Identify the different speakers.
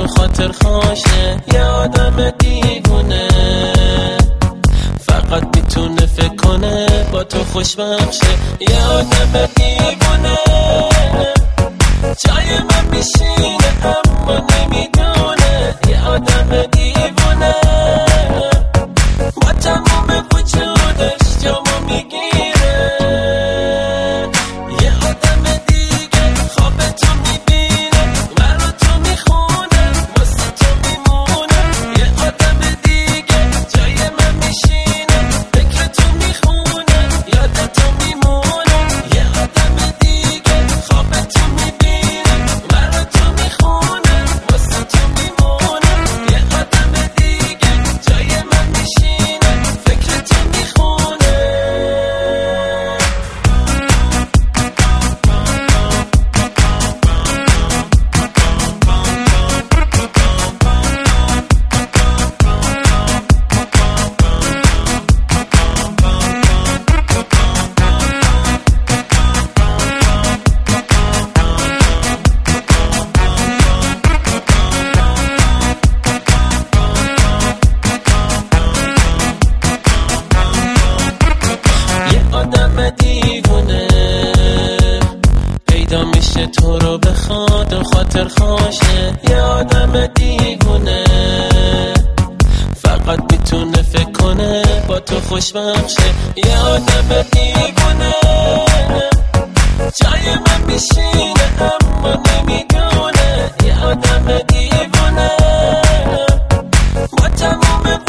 Speaker 1: خاطر خواشه، یه آدم دیوونه فقط میتونه فکر کنه با تو خوشبخشه. یه آدم دیوونه جای من میشینه اما نمیدونه. یه آدم دیوونه با تمام وجودش جامو میگیره. یه آدم دیگه خواب تو میبینه، برا تو میخونه، واسه تو میمونه. یه آدم دیگه جای من میشینه، فکر تو میخونه، یاد تو میمونه. یه آدم دیگه خواب تو میبینه، برا تو میخونه، واسه تو میمونه. یه آدم دیگه جای من میشینه، فکر تو میخونه. یه آدم دیوونه پیدا میشه تو رو بخواد و خاطر خواشه. یه آدم دیوونه فقط میتونه فکر کنه با تو خوشبخشه. یه آدم دیوونه جای من میشینه اما نمیدونه. یه آدم دیوونه با تمام